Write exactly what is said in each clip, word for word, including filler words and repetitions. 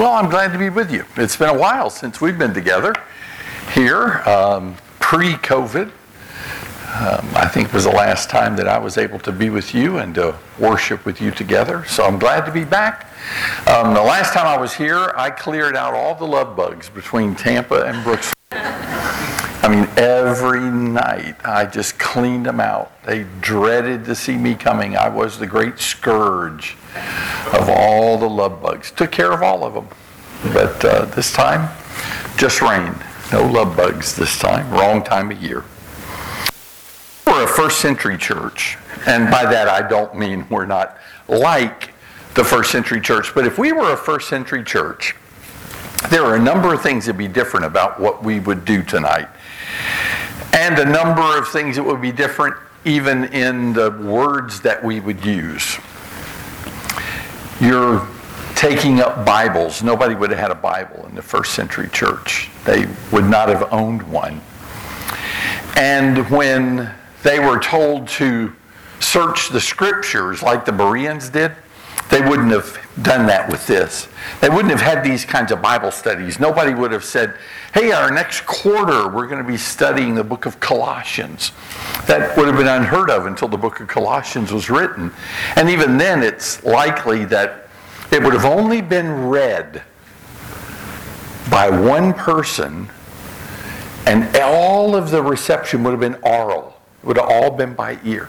Well, I'm glad to be with you. It's been a while since we've been together here, um, pre-COVID. Um, I think it was the last time that I was able to be with you and to worship with you together. So I'm glad to be back. Um, the last time I was here, I cleared out all the love bugs between Tampa and Brooksville. I mean, every night I just cleaned them out. They dreaded to see me coming. I was the great scourge of all the love bugs. Took care of all of them. But uh, this time, just rain. No love bugs this time. Wrong time of year. We're a first century church. And by that I don't mean we're not like the first century church. But if we were a first century church, there are a number of things that would be different about what we would do tonight. And a number of things that would be different even in the words that we would use. You're taking up Bibles. Nobody would have had a Bible in the first century church. They would not have owned one. And when they were told to search the scriptures like the Bereans did, they wouldn't have done that with this. They wouldn't have had these kinds of Bible studies. Nobody would have said, hey, our next quarter we're going to be studying the book of Colossians. That would have been unheard of until the book of Colossians was written. And even then it's likely that it would have only been read by one person, and all of the reception would have been oral. It would have all been by ear.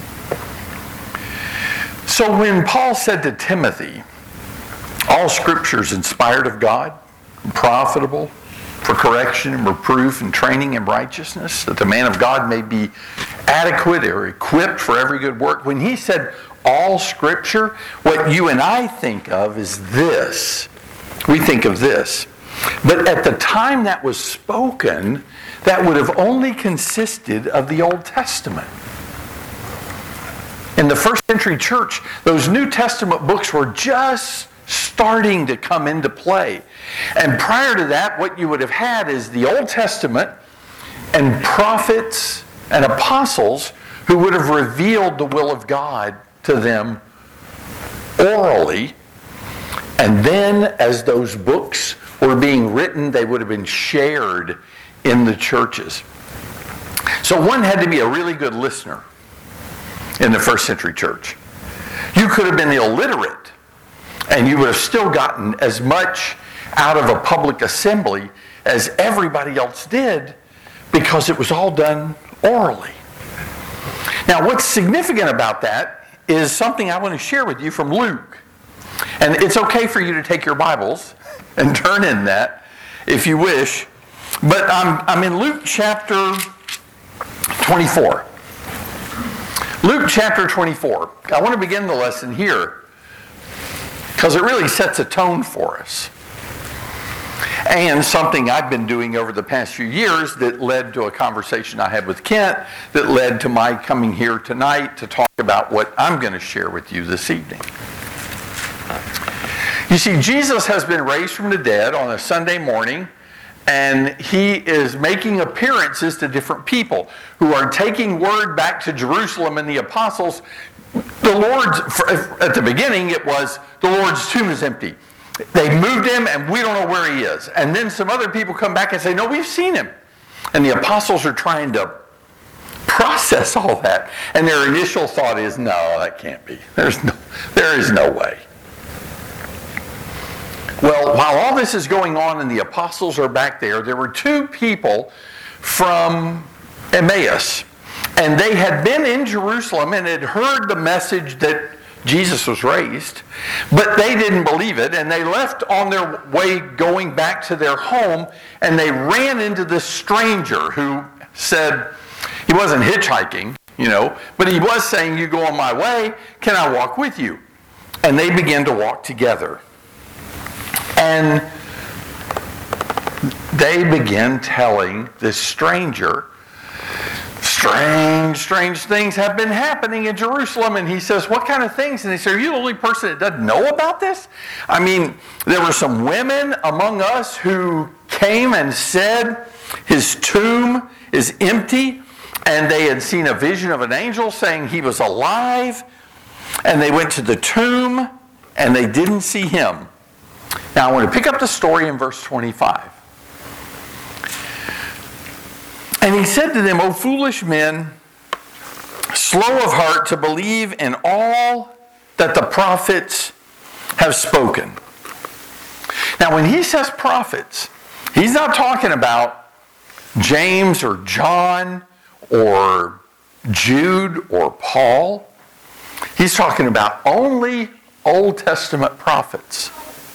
So when Paul said to Timothy, all scripture is inspired of God, profitable for correction and reproof and training in righteousness, that the man of God may be adequate or equipped for every good work. When he said all scripture, what you and I think of is this. We think of this. But at the time that was spoken, that would have only consisted of the Old Testament. In the first century church, those New Testament books were just starting to come into play. And prior to that, what you would have had is the Old Testament and prophets and apostles who would have revealed the will of God to them orally. And then as those books were being written, they would have been shared in the churches. So one had to be a really good listener in the first century church. You could have been illiterate, and you would have still gotten as much out of a public assembly as everybody else did, because it was all done orally. Now, what's significant about that is something I want to share with you from Luke. And it's okay for you to take your Bibles and turn in that if you wish. But I'm, I'm in Luke chapter twenty-four. Luke chapter twenty-four. I want to begin the lesson here because it really sets a tone for us. And something I've been doing over the past few years that led to a conversation I had with Kent that led to my coming here tonight to talk about what I'm going to share with you this evening. You see, Jesus has been raised from the dead on a Sunday morning, and he is making appearances to different people who are taking word back to Jerusalem and the apostles. The Lord's, at the beginning it was, the Lord's tomb is empty. They moved him and we don't know where he is. And then some other people come back and say, no, we've seen him. And the apostles are trying to process all that. And their initial thought is, no, that can't be. There's no, there is no way. Well, while all this is going on and the apostles are back there, there were two people from Emmaus. And they had been in Jerusalem and had heard the message that Jesus was raised, but they didn't believe it, and they left on their way going back to their home, and they ran into this stranger who said, he wasn't hitchhiking, you know, but he was saying, you go on my way, can I walk with you? And they began to walk together. And they began telling this stranger, strange, strange things have been happening in Jerusalem. And he says, what kind of things? And they say, are you the only person that doesn't know about this? I mean, there were some women among us who came and said his tomb is empty. And they had seen a vision of an angel saying he was alive. And they went to the tomb and they didn't see him. Now I want to pick up the story in verse twenty-five. And he said to them, O foolish men, slow of heart to believe in all that the prophets have spoken. Now when he says prophets, he's not talking about James or John or Jude or Paul. He's talking about only Old Testament prophets.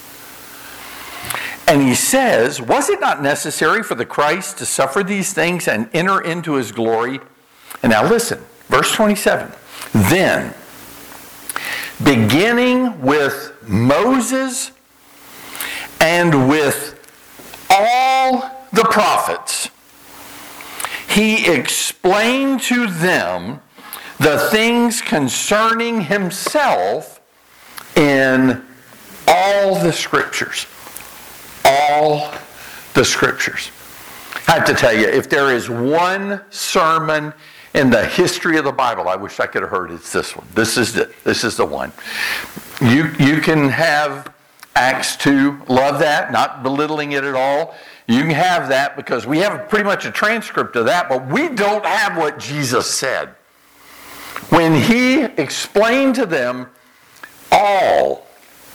And he says, was it not necessary for the Christ to suffer these things and enter into his glory? And now listen, verse twenty-seven. Then, beginning with Moses and with all the prophets, he explained to them the things concerning himself in all the scriptures. All the scriptures. I have to tell you, if there is one sermon in the history of the Bible I wish I could have heard, it's this one. This is the, this is the one. You, you can have Acts two, love that, not belittling it at all. You can have that because we have pretty much a transcript of that, but we don't have what Jesus said. When he explained to them all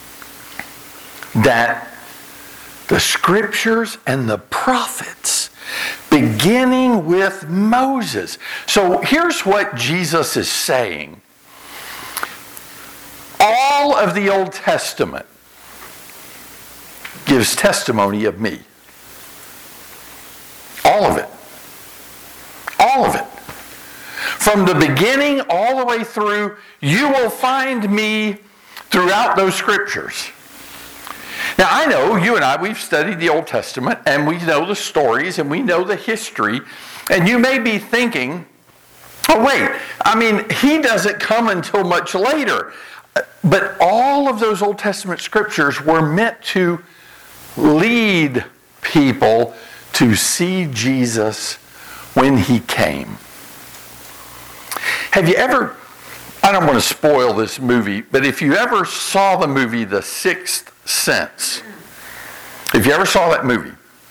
that the scriptures and the prophets, beginning with Moses. So here's what Jesus is saying. All of the Old Testament gives testimony of me. All of it. All of it. From the beginning all the way through, you will find me throughout those scriptures. Now, I know you and I, we've studied the Old Testament, and we know the stories, and we know the history, and you may be thinking, oh, wait, I mean, he doesn't come until much later. But all of those Old Testament scriptures were meant to lead people to see Jesus when he came. Have you ever, I don't want to spoil this movie, but if you ever saw the movie The Sixth Sense, if you ever saw that movie,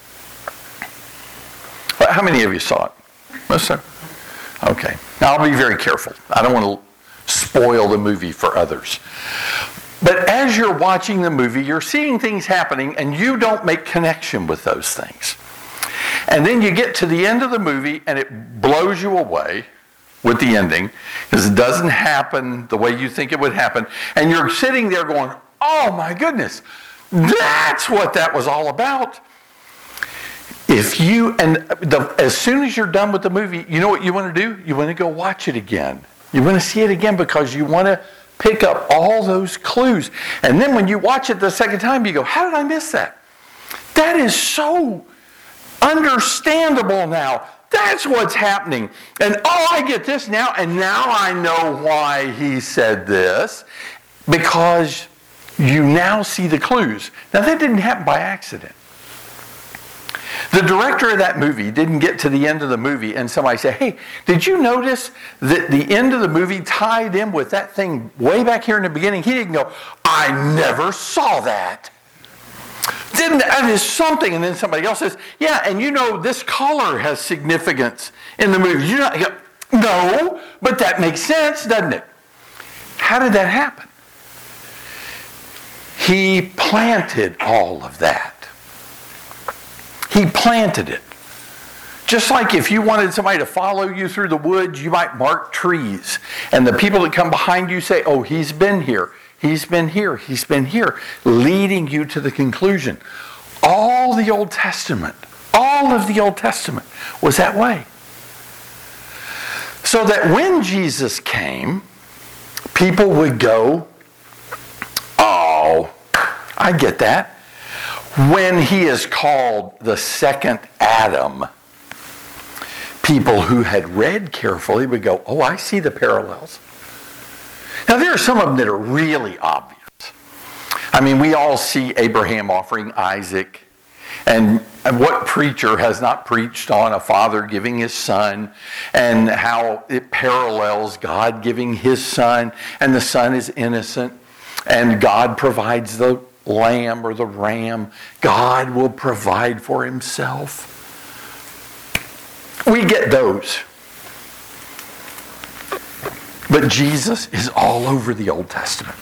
how many of you saw it? Most of you? Okay. Now I'll be very careful. I don't want to spoil the movie for others. But as you're watching the movie, you're seeing things happening and you don't make connection with those things. And then you get to the end of the movie and it blows you away with the ending because it doesn't happen the way you think it would happen. And you're sitting there going, oh my goodness, that's what that was all about. If you, and the, as soon as you're done with the movie, you know what you want to do? You want to go watch it again. You want to see it again because you want to pick up all those clues. And then when you watch it the second time, you go, how did I miss that? That is so understandable now. That's what's happening. And oh, I get this now, and now I know why he said this. Because you now see the clues. Now that didn't happen by accident. The director of that movie didn't get to the end of the movie and somebody say, hey, did you notice that the end of the movie tied in with that thing way back here in the beginning? He didn't go, I never saw that. Didn't, that is something. And then somebody else says, yeah, and you know this color has significance in the movie. You know, you go, no, but that makes sense, doesn't it? How did that happen? He planted all of that. He planted it. Just like if you wanted somebody to follow you through the woods, you might mark trees. And the people that come behind you say, oh, he's been here, he's been here, he's been here, leading you to the conclusion. All the Old Testament, all of the Old Testament was that way. So that when Jesus came, people would go, oh, I get that. When he is called the second Adam, people who had read carefully would go, oh, I see the parallels. Now, there are some of them that are really obvious. I mean, we all see Abraham offering Isaac. And, and what preacher has not preached on a father giving his son and how it parallels God giving his son and the son is innocent and God provides the lamb or the ram. God will provide for himself. We get those. But Jesus is all over the Old Testament.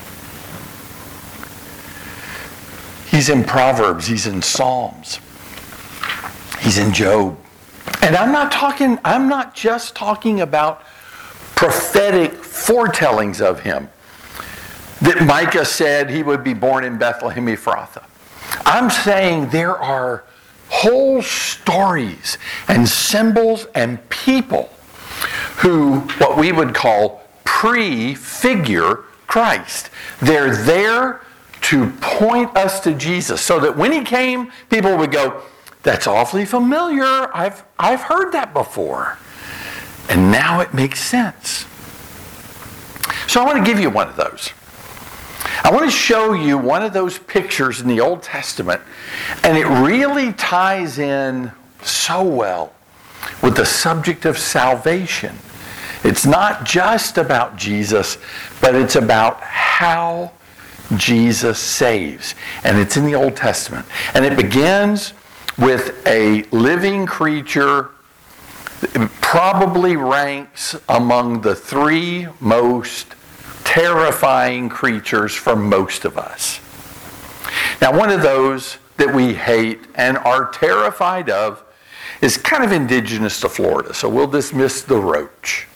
He's in Proverbs. He's in Psalms. He's in Job. And I'm not talking, I'm not just talking about prophetic foretellings of him. That Micah said he would be born in Bethlehem Ephrathah. I'm saying there are whole stories and symbols and people who, what we would call, prefigure Christ. They're there to point us to Jesus, so that when he came, people would go, that's awfully familiar. I've, I've heard that before. And now it makes sense. So I want to give you one of those. I want to show you one of those pictures in the Old Testament, and it really ties in so well with the subject of salvation. It's not just about Jesus, but it's about how Jesus saves. And it's in the Old Testament. And it begins with a living creature that probably ranks among the three most terrifying creatures for most of us. Now, one of those that we hate and are terrified of is kind of indigenous to Florida, so we'll dismiss the roach.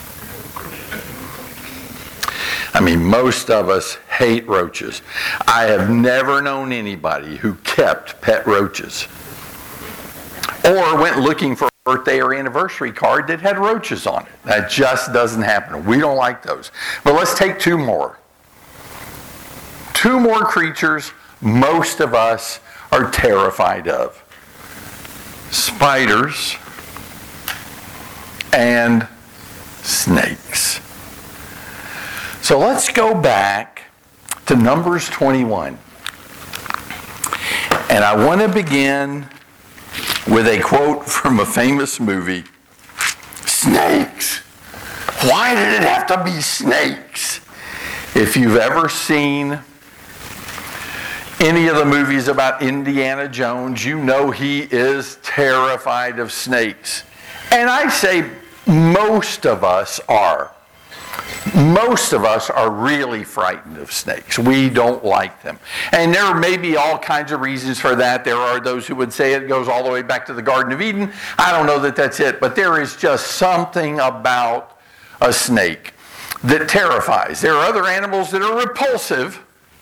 I mean, most of us hate roaches. I have never known anybody who kept pet roaches or went looking for a birthday or anniversary card that had roaches on it. That just doesn't happen. We don't like those. But let's take two more. Two more creatures most of us are terrified of. Spiders and snakes. So let's go back to Numbers twenty-one. And I want to begin with a quote from a famous movie. Snakes. Why did it have to be snakes? If you've ever seen any of the movies about Indiana Jones, you know he is terrified of snakes. And I say most of us are. Most of us are really frightened of snakes. We don't like them. And there may be all kinds of reasons for that. There are those who would say it goes all the way back to the Garden of Eden. I don't know that that's it. But there is just something about a snake that terrifies. There are other animals that are repulsive.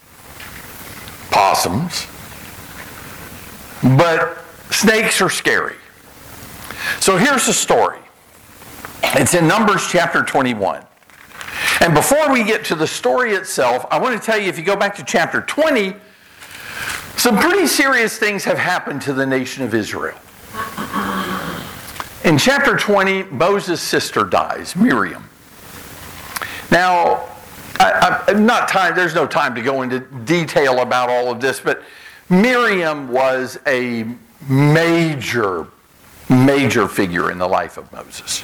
Possums. But snakes are scary. So here's the story. It's in Numbers chapter twenty-one. And before we get to the story itself, I want to tell you, if you go back to chapter twenty, some pretty serious things have happened to the nation of Israel. In chapter twenty, Moses' sister dies, Miriam. Now, I, I, not time. There's no time to go into detail about all of this, but Miriam was a major, major figure in the life of Moses.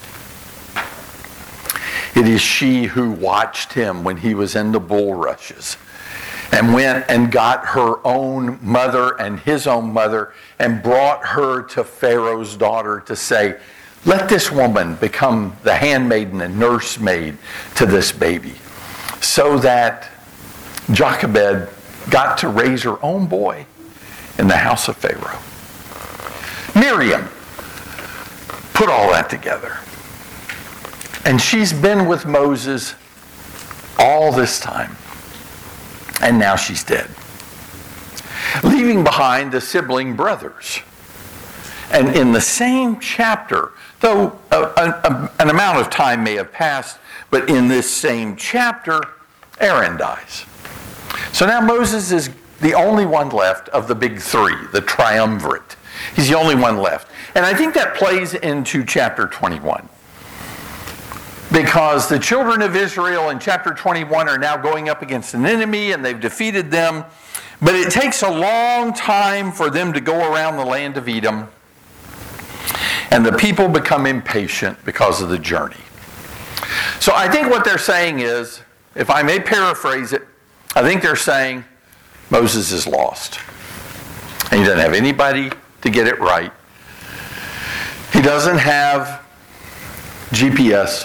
It is she who watched him when he was in the bulrushes and went and got her own mother and his own mother and brought her to Pharaoh's daughter to say, let this woman become the handmaiden and nursemaid to this baby, so that Jochebed got to raise her own boy in the house of Pharaoh. Miriam put all that together. And she's been with Moses all this time. And now she's dead. Leaving behind the sibling brothers. And in the same chapter, though a, a, an amount of time may have passed, but in this same chapter, Aaron dies. So now Moses is the only one left of the big three, the triumvirate. He's the only one left. And I think that plays into chapter twenty-one. Because the children of Israel in chapter twenty-one are now going up against an enemy and they've defeated them. But it takes a long time for them to go around the land of Edom. And the people become impatient because of the journey. So I think what they're saying is, if I may paraphrase it, I think they're saying, Moses is lost. And he doesn't have anybody to get it right. He doesn't have G P S,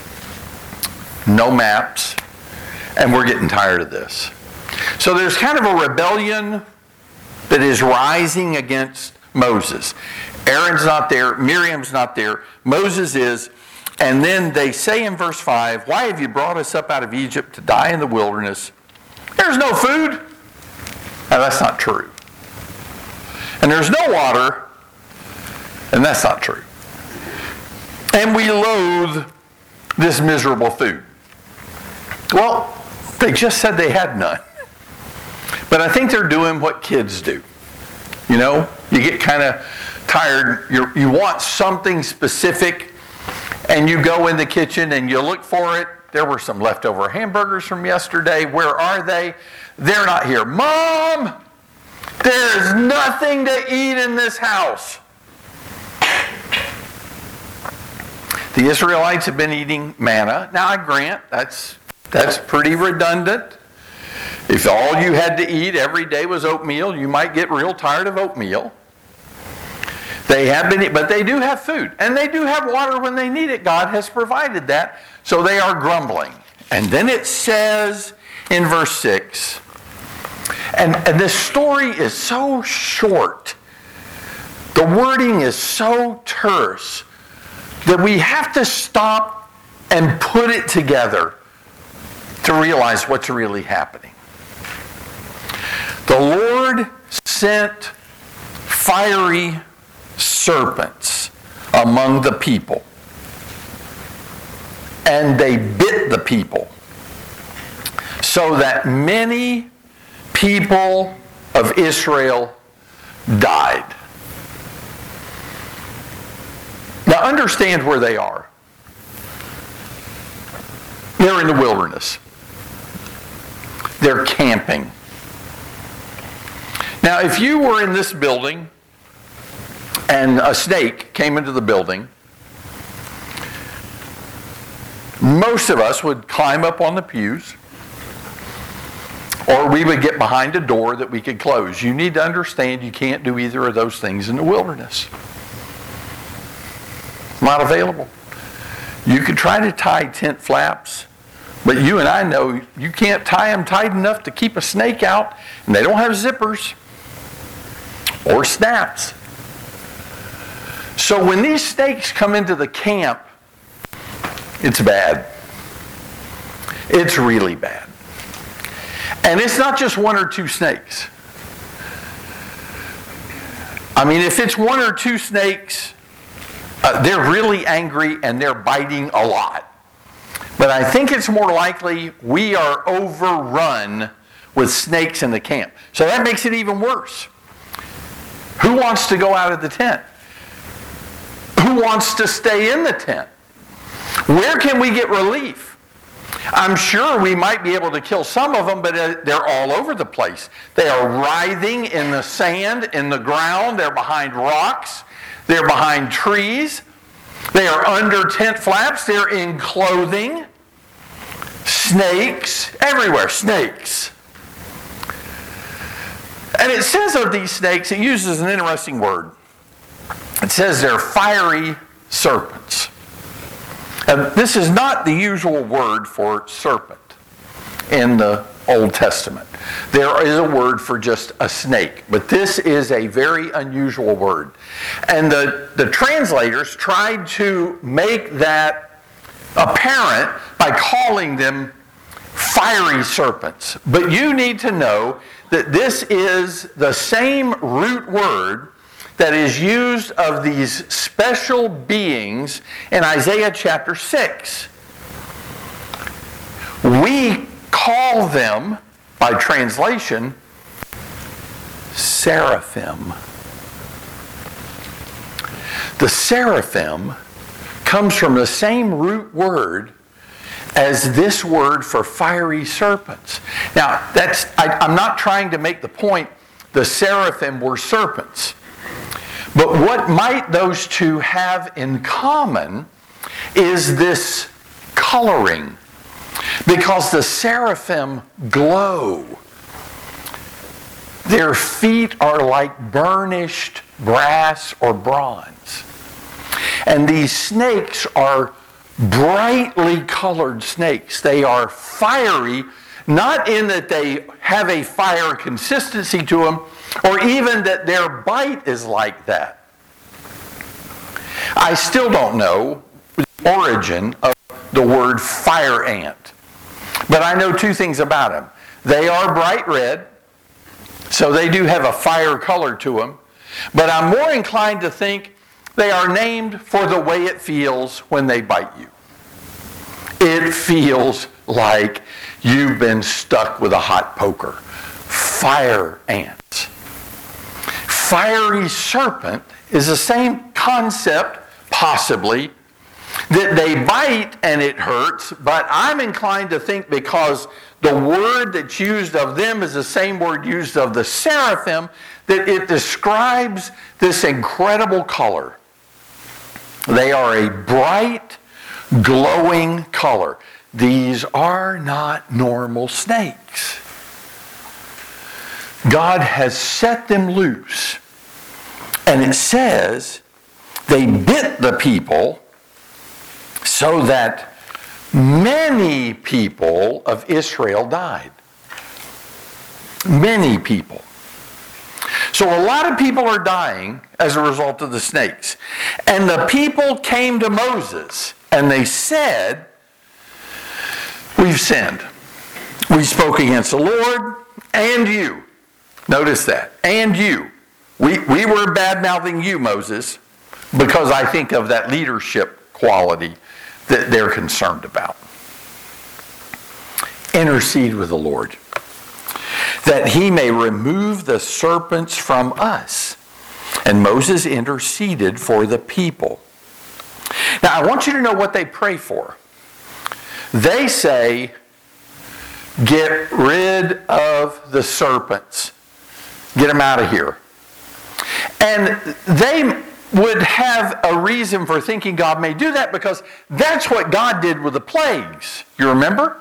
no maps, and we're getting tired of this. So there's kind of a rebellion that is rising against Moses. Aaron's not there, Miriam's not there, Moses is, and then they say in verse five, "Why have you brought us up out of Egypt to die in the wilderness? There's no food." Now that's not true. And there's no water, and that's not true. And we loathe this miserable food. Well, they just said they had none. But I think they're doing what kids do. You know, you get kind of tired, you're, you want something specific, and you go in the kitchen and you look for it. There were some leftover hamburgers from yesterday. Where are they? They're not here. Mom, there's nothing to eat in this house. The Israelites have been eating manna. Now I grant that's that's pretty redundant. If all you had to eat every day was oatmeal, you might get real tired of oatmeal. They have been, but they do have food, and they do have water when they need it. God has provided that, so they are grumbling. And then it says in verse six, and, and this story is so short, the wording is so terse, that we have to stop and put it together to realize what's really happening. The Lord sent fiery serpents among the people, and they bit the people, so that many people of Israel died. Now understand where they are. They're in the wilderness. They're camping. Now, if you were in this building and a snake came into the building, most of us would climb up on the pews, or we would get behind a door that we could close. You need to understand you can't do either of those things in the wilderness. Not available. You could try to tie tent flaps, but you and I know you can't tie them tight enough to keep a snake out, and they don't have zippers or snaps. So when these snakes come into the camp, it's bad. It's really bad. And it's not just one or two snakes. I mean, if it's one or two snakes, uh, they're really angry and they're biting a lot. But I think it's more likely we are overrun with snakes in the camp. So that makes it even worse. Who wants to go out of the tent? Who wants to stay in the tent? Where can we get relief? I'm sure we might be able to kill some of them, but they're all over the place. They are writhing in the sand, in the ground. They're behind rocks. They're behind trees. They are under tent flaps. They're in clothing. Snakes. Everywhere, snakes. And it says of these snakes, it uses an interesting word. It says they're fiery serpents. And this is not the usual word for serpent in the Old Testament. There is a word for just a snake, but this is a very unusual word. And the, the translators tried to make that apparent by calling them fiery serpents. But you need to know that this is the same root word that is used of these special beings in Isaiah chapter six. We call them, by translation, seraphim. The seraphim comes from the same root word as this word for fiery serpents. Now, that's I, I'm not trying to make the point the seraphim were serpents. But what might those two have in common is this coloring. Because the seraphim glow. Their feet are like burnished brass or bronze. And these snakes are brightly colored snakes. They are fiery, not in that they have a fire consistency to them, or even that their bite is like that. I still don't know the origin of the word fire ant, but I know two things about them. They are bright red, so they do have a fire color to them, but I'm more inclined to think they are named for the way it feels when they bite you. It feels like you've been stuck with a hot poker. Fire ants. Fiery serpent is the same concept, possibly, that they bite and it hurts, but I'm inclined to think because the word that's used of them is the same word used of the seraphim, that it describes this incredible color. They are a bright, glowing color. These are not normal snakes. God has set them loose. And it says they bit the people so that many people of Israel died. Many people. So a lot of people are dying as a result of the snakes. And the people came to Moses and they said, we've sinned. We spoke against the Lord and you. Notice that. And you. We, we were bad-mouthing you, Moses, because I think of that leadership quality that they're concerned about. Intercede with the Lord, that he may remove the serpents from us. And Moses interceded for the people. Now, I want you to know what they pray for. They say, get rid of the serpents. Get them out of here. And they would have a reason for thinking God may do that because that's what God did with the plagues. You remember?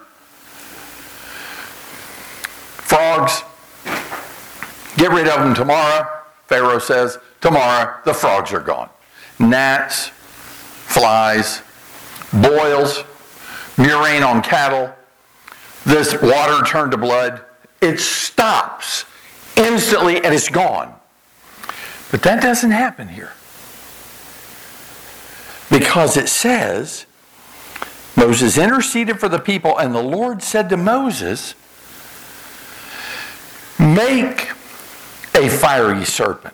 Frogs. Get rid of them tomorrow. Pharaoh says, tomorrow the frogs are gone. Gnats, flies, boils, murrain on cattle, this water turned to blood. It stops instantly and it's gone. But that doesn't happen here. Because it says, Moses interceded for the people, and the Lord said to Moses, make a fiery serpent.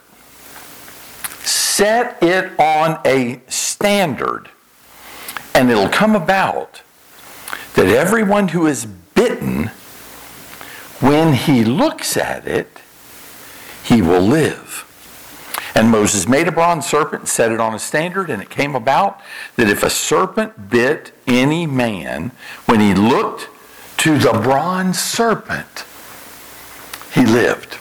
Set it on a standard, and it'll come about that everyone who is bitten, when he looks at it, he will live. And Moses made a bronze serpent and set it on a standard, and it came about that if a serpent bit any man, when he looked to the bronze serpent, he lived.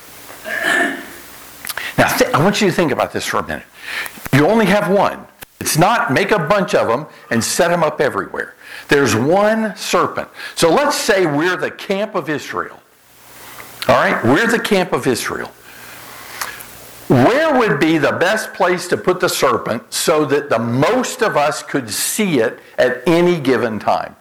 Now, th- I want you to think about this for a minute. You only have one. It's not make a bunch of them and set them up everywhere. There's one serpent. So let's say we're the camp of Israel. All right? We're the camp of Israel. Where would be the best place to put the serpent so that the most of us could see it at any given time?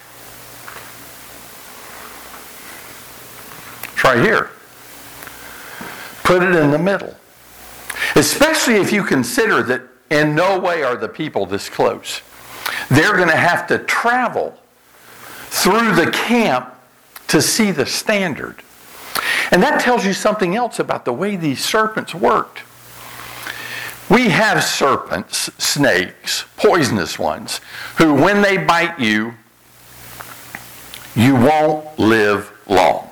It's right here. Put it in the middle. Especially if you consider that in no way are the people this close. They're going to have to travel through the camp to see the standard. And that tells you something else about the way these serpents worked. We have serpents, snakes, poisonous ones, who when they bite you, you won't live long.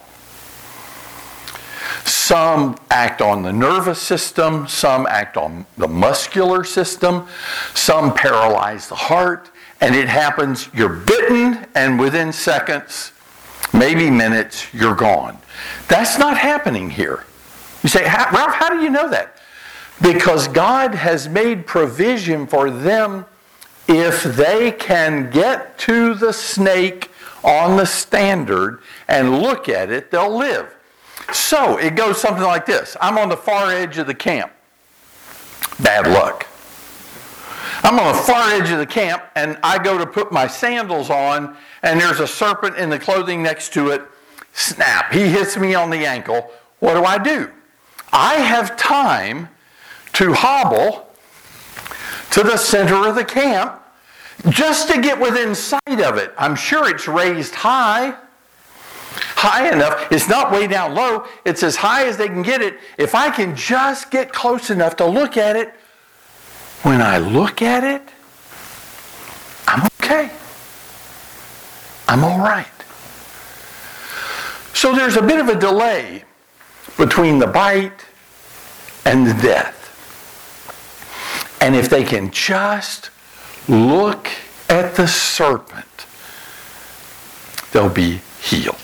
Some act on the nervous system, some act on the muscular system, some paralyze the heart, and it happens, you're bitten, and within seconds, maybe minutes, you're gone. That's not happening here. You say, Ralph, how do you know that? Because God has made provision for them if they can get to the snake on the standard and look at it, they'll live. So it goes something like this. I'm on the far edge of the camp. Bad luck. I'm on the far edge of the camp, and I go to put my sandals on, and there's a serpent in the clothing next to it. Snap. He hits me on the ankle. What do I do? I have time to hobble to the center of the camp just to get within sight of it. I'm sure it's raised high. High enough. It's not way down low. It's as high as they can get it. If I can just get close enough to look at it, when I look at it, I'm okay. I'm all right. So there's a bit of a delay between the bite and the death. And if they can just look at the serpent, they'll be healed.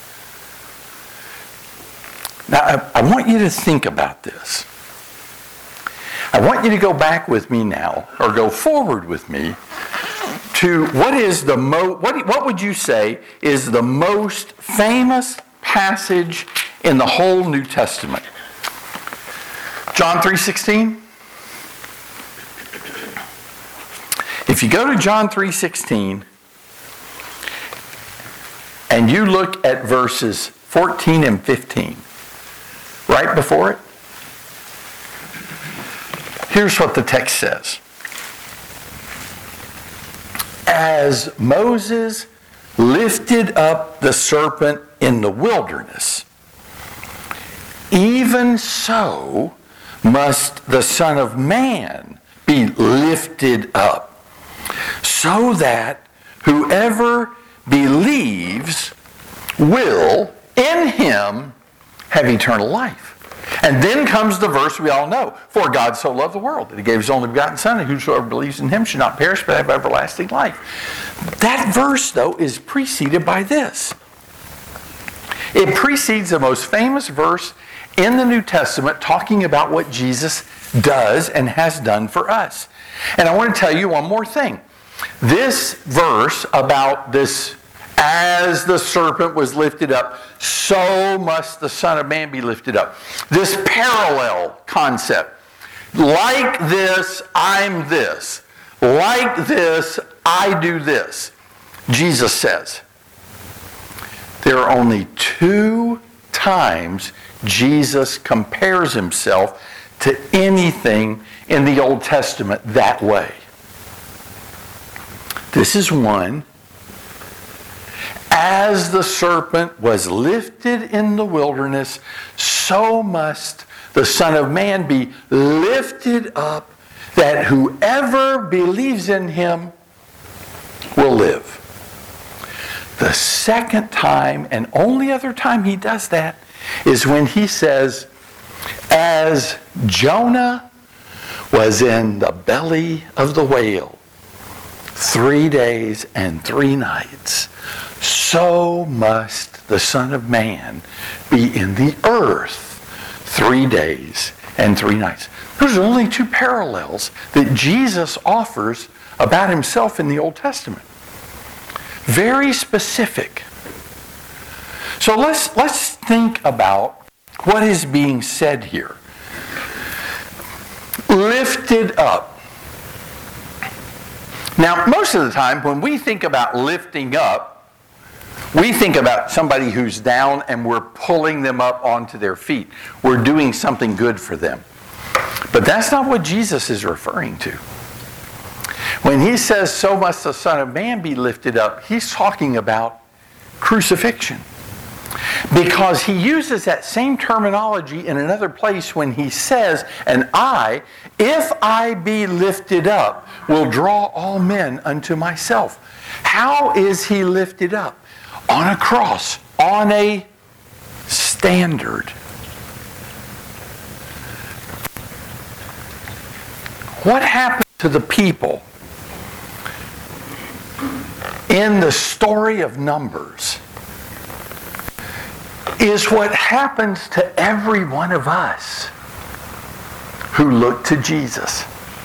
Now, I, I want you to think about this. I want you to go back with me now, or go forward with me, to what is the mo- what, what would you say is the most famous passage in the whole New Testament? John three sixteen? If you go to John three sixteen and you look at verses fourteen and fifteen, right before it, here's what the text says. As Moses lifted up the serpent in the wilderness, even so must the Son of Man be lifted up, so that whoever believes will in him have eternal life. And then comes the verse we all know. For God so loved the world that he gave his only begotten Son, and whosoever believes in him should not perish but have everlasting life. That verse, though, is preceded by this. It precedes the most famous verse in the New Testament talking about what Jesus does and has done for us. And I want to tell you one more thing. This verse about this, as the serpent was lifted up, so must the Son of Man be lifted up. This parallel concept. Like this, I'm this. Like this, I do this. Jesus says. There are only two times Jesus compares himself to anything in the Old Testament that way. This is one. As the serpent was lifted in the wilderness, so must the Son of Man be lifted up, that whoever believes in him will live. The second time, and only other time he does that, is when he says, as Jonah was in the belly of the whale three days and three nights, so must the Son of Man be in the earth three days and three nights. Those are only two parallels that Jesus offers about himself in the Old Testament. Very specific. So let's, let's think about what is being said here. Lifted up. Now, most of the time when we think about lifting up, we think about somebody who's down and we're pulling them up onto their feet. We're doing something good for them. But that's not what Jesus is referring to. When he says, so must the Son of Man be lifted up, he's talking about crucifixion. Because he uses that same terminology in another place when he says, and I, if I be lifted up, will draw all men unto myself. How is he lifted up? On a cross, on a standard. What happened to the people in the story of Numbers is what happens to every one of us who look to Jesus.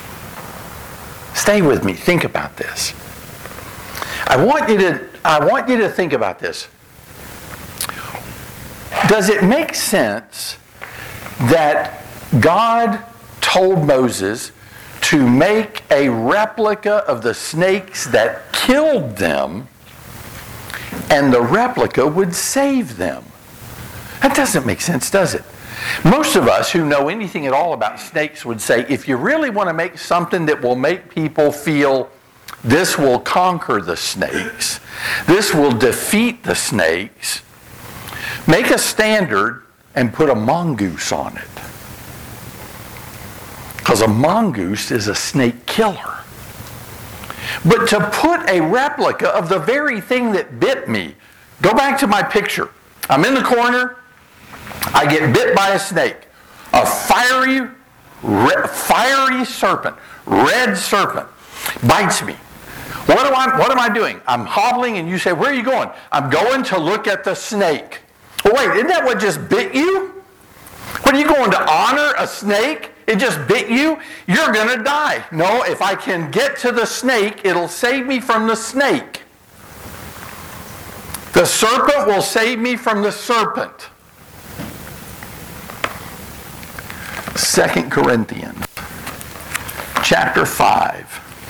Stay with me. Think about this. I want you to, I want you to think about this. Does it make sense that God told Moses to make a replica of the snakes that killed them, and the replica would save them? That doesn't make sense, does it? Most of us who know anything at all about snakes would say, if you really want to make something that will make people feel this will conquer the snakes, this will defeat the snakes, make a standard and put a mongoose on it. Because a mongoose is a snake killer. But to put a replica of the very thing that bit me, go back to my picture. I'm in the corner, I get bit by a snake. A fiery, re- fiery serpent, red serpent, bites me. What am I, what am I doing? I'm hobbling, and you say, where are you going? I'm going to look at the snake. Well, wait, isn't that what just bit you? What, are you going to honor a snake? It just bit you? You're going to die. No, if I can get to the snake, it'll save me from the snake. The serpent will save me from the serpent. Second Corinthians chapter five,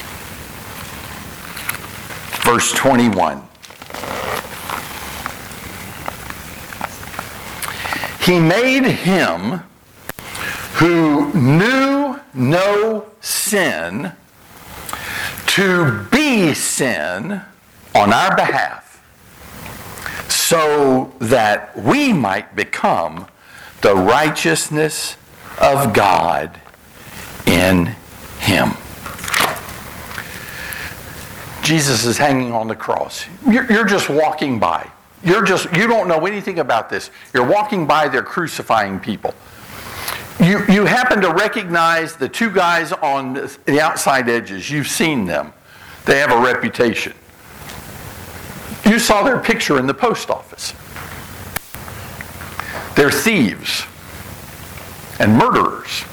verse twenty-one. He made him who knew no sin to be sin on our behalf, so that we might become the righteousness of God in him. Jesus is hanging on the cross. You're, you're just walking by. You're just, you don't know anything about this. You're walking by, they're crucifying people. You, you happen to recognize the two guys on the outside edges. You've seen them. They have a reputation. You saw their picture in the post office. They're thieves and murderers.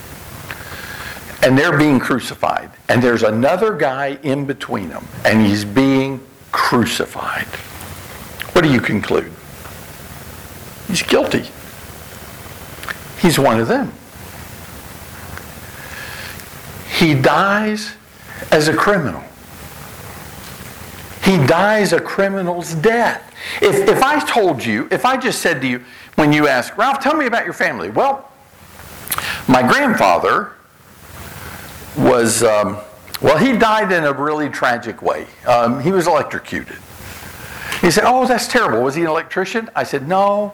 And they're being crucified. And there's another guy in between them. And he's being crucified. What do you conclude? He's guilty. He's one of them. He dies as a criminal. He dies a criminal's death. If, if I told you, if I just said to you, when you ask, Ralph, tell me about your family. Well, my grandfather was, um, well, he died in a really tragic way. Um, he was electrocuted. He said, oh, that's terrible. Was he an electrician? I said, no.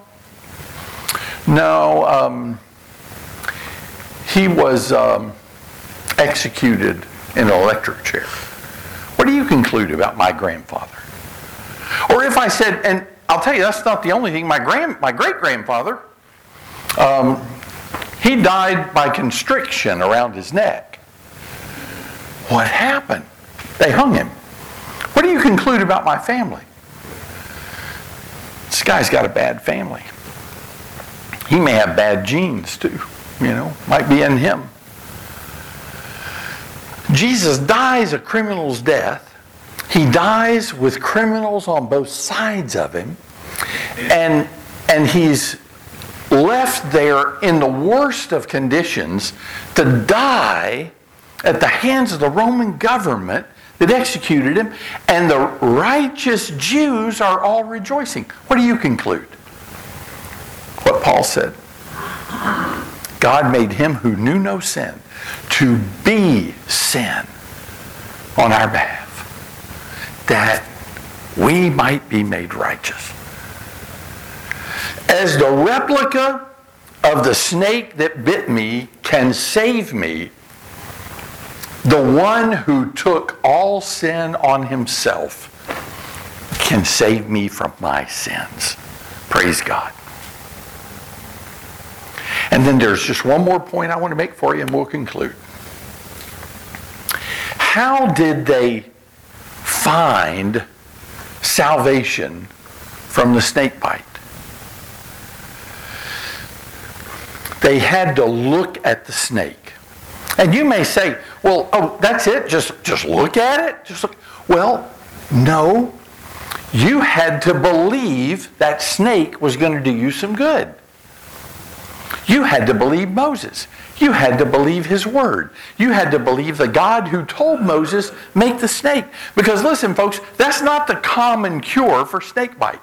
No. Um, he was um, executed in an electric chair. What do you conclude about my grandfather? Or if I said, and I'll tell you, that's not the only thing. My grand, my great-grandfather, um, he died by constriction around his neck. What happened? They hung him. What do you conclude about my family? This guy's got a bad family. He may have bad genes too. You know, might be in him. Jesus dies a criminal's death. He dies with criminals on both sides of him. And, and he's left there in the worst of conditions to die at the hands of the Roman government that executed him, and the righteous Jews are all rejoicing. What do you conclude? What Paul said. God made him who knew no sin to be sin on our behalf, that we might be made righteous. As the replica of the snake that bit me can save me, the one who took all sin on himself can save me from my sins. Praise God. And then there's just one more point I want to make for you, and we'll conclude. How did they find salvation from the snake bite? They had to look at the snake. And you may say, well, oh, that's it? Just, just look at it? Just look. Well, no. you had to believe that snake was going to do you some good. You had to believe Moses. You had to believe his word. You had to believe the God who told Moses, make the snake. Because listen, folks, that's not the common cure for snake bite.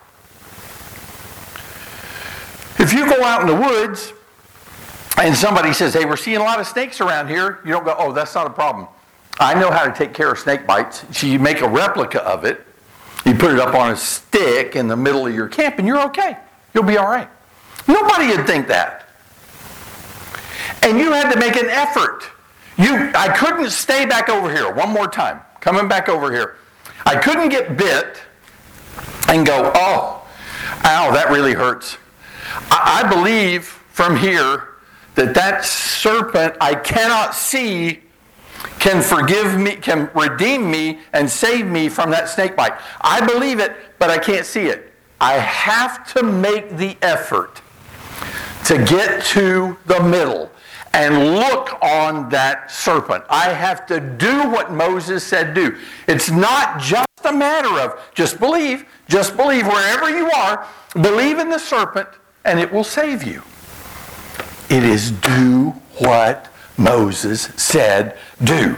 If you go out in the woods and somebody says, hey, we're seeing a lot of snakes around here, you don't go, oh, that's not a problem. I know how to take care of snake bites. So you make a replica of it. You put it up on a stick in the middle of your camp and you're okay. You'll be all right. Nobody would think that. And you had to make an effort. You, I couldn't stay back over here. One more time. Coming back over here. I couldn't get bit and go, oh, ow, that really hurts. I, I believe from here that that serpent I cannot see can forgive me, can redeem me and save me from that snake bite. I believe it, but I can't see it. I have to make the effort to get to the middle and look on that serpent. I have to do what Moses said do. It's not just a matter of just believe, just believe wherever you are, believe in the serpent and it will save you. It is do what Moses said do.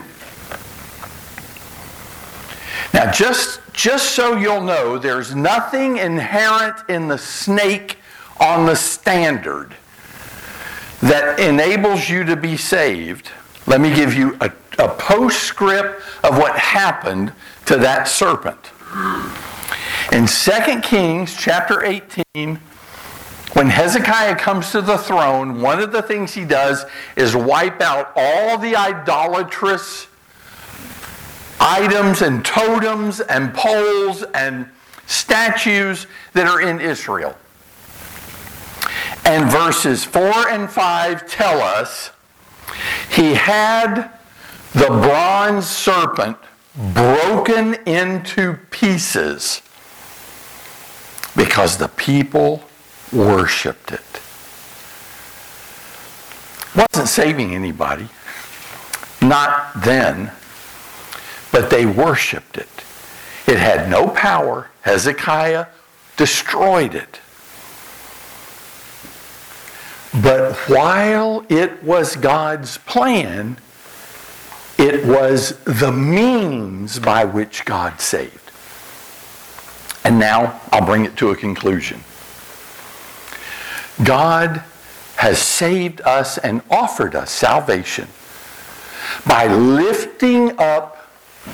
Now just, just so you'll know, there's nothing inherent in the snake on the standard that enables you to be saved. Let me give you a, a postscript of what happened to that serpent. In Second Kings chapter eighteen, when Hezekiah comes to the throne, one of the things he does is wipe out all the idolatrous items and totems and poles and statues that are in Israel. And verses four and five tell us he had the bronze serpent broken into pieces because the people worshipped it. Wasn't saving anybody, not then, but they worshipped it. It had no power. Hezekiah destroyed it. But while it was God's plan, it was the means by which God saved. And now I'll bring it to a conclusion. God has saved us and offered us salvation by lifting up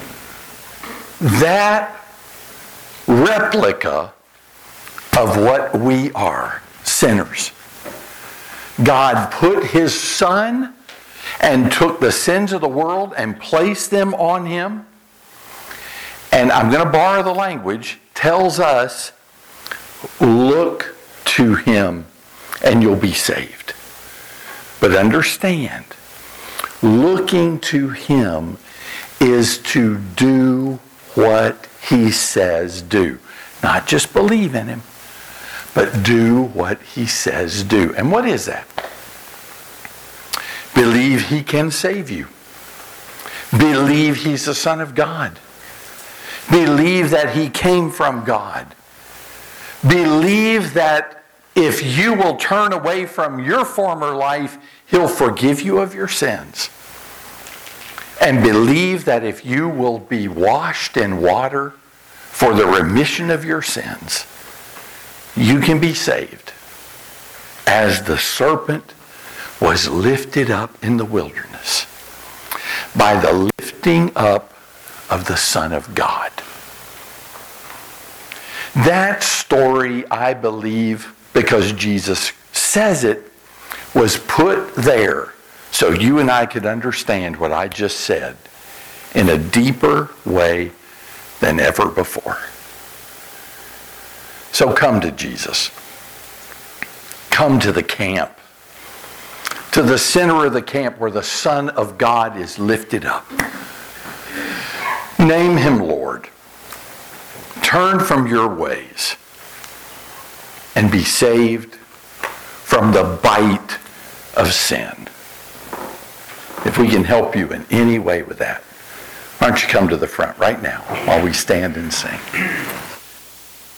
that replica of what we are, sinners. God put his Son and took the sins of the world and placed them on him. And I'm going to borrow the language, tells us, look to him and you'll be saved. But understand, looking to him is to do what he says do. Not just believe in him, but do what he says do. And what is that? Believe he can save you. Believe he's the Son of God. Believe that he came from God. Believe that if you will turn away from your former life, he'll forgive you of your sins. And believe that if you will be washed in water for the remission of your sins, you can be saved as the serpent was lifted up in the wilderness by the lifting up of the Son of God. That story, I believe, because Jesus says it, was put there so you and I could understand what I just said in a deeper way than ever before. So come to Jesus. Come to the camp. To the center of the camp where the Son of God is lifted up. Name him Lord. Turn from your ways and be saved from the bite of sin. If we can help you in any way with that, why don't you come to the front right now while we stand and sing.